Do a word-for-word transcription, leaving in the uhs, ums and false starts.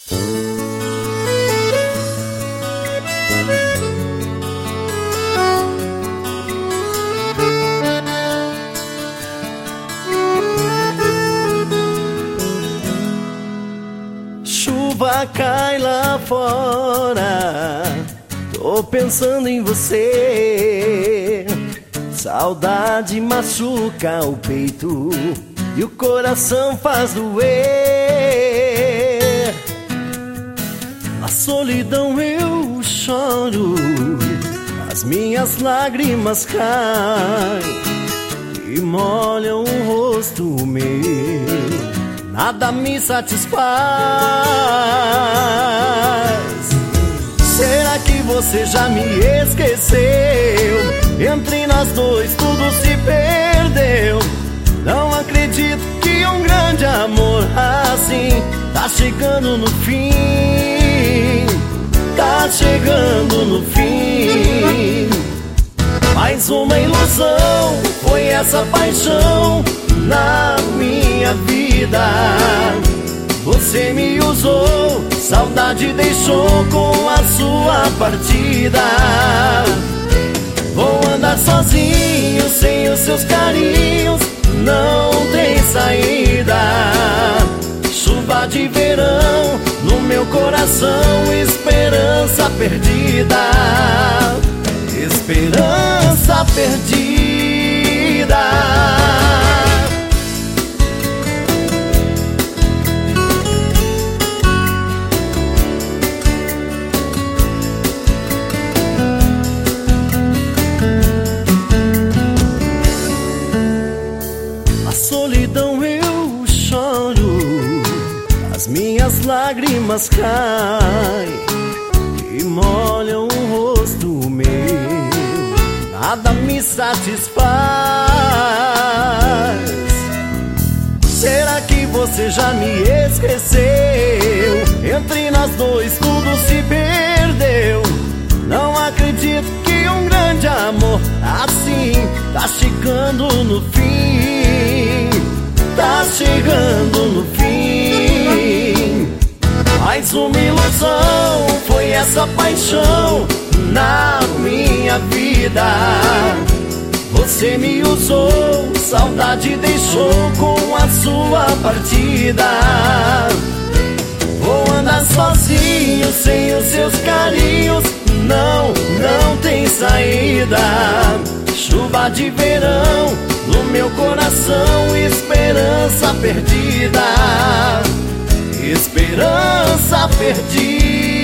Chuva cai lá fora, tô pensando em você. Saudade machuca o peito e o coração faz doer. Na solidão eu choro, as minhas lágrimas caem e molham o rosto meu. Nada me satisfaz. Será que você já me esqueceu? Entre nós dois tudo se perdeu. Não acredito que um grande amor assim tá chegando no fim. Tá chegando no fim. Mais uma ilusão foi essa paixão na minha vida. Você me usou, saudade deixou com a sua partida. Vou andar sozinho, sem os seus carinhos, não tem saída. Chuva de verão no meu coração, esperança perdida. Esperança perdida. Solidão eu choro, as minhas lágrimas caem e molham o rosto meu. Nada me satisfaz. Será que você já me esqueceu? Entre nós dois tudo se perdeu. Não acredito que um grande amor assim tá chegando no fim. Tá chegando no fim. Mais uma ilusão foi essa paixão na minha vida. Você me usou, saudade deixou com a sua partida. Vou andar sozinho, sem os seus carinhos, não, não tem saída. Chuva de verão no meu coração, esperança perdida. Esperança perdida.